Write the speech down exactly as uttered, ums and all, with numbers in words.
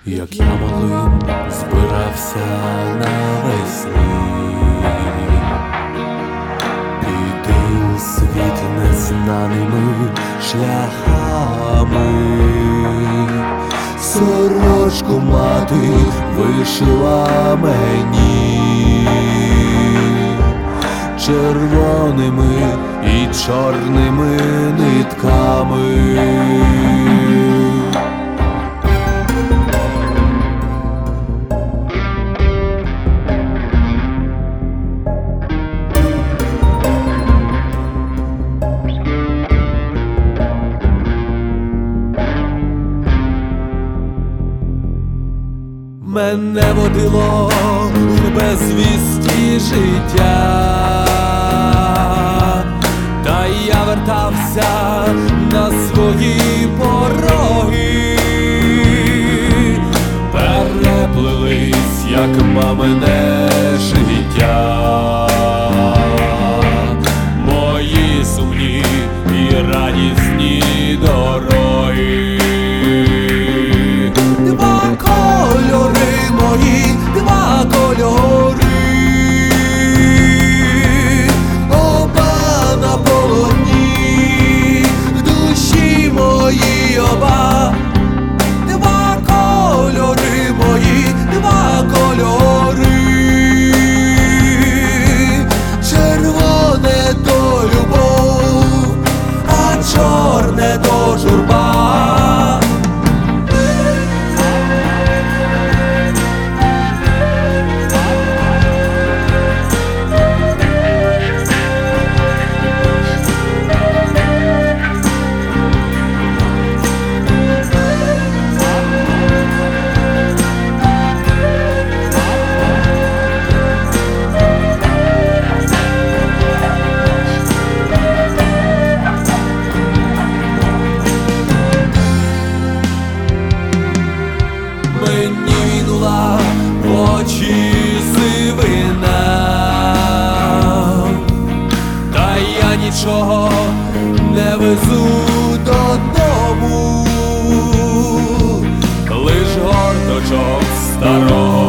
як я малим збирався навесні піти у світ незнаними шляхами. Сорочку мати вишила мені червоними і чорними нитками. Мене водило в безвісті життя, та я вертався на свої пороги. Переплились, як мамине життя, мої сумні і радісні дороги. Два кольори мої, два кольори, оба на полотні, в душі мої оба. Два кольори мої, два кольори, червоне то любов, а чорне то журба. Мені війнула в очі сивина, та я нічого не везу додому, лиш горточок старого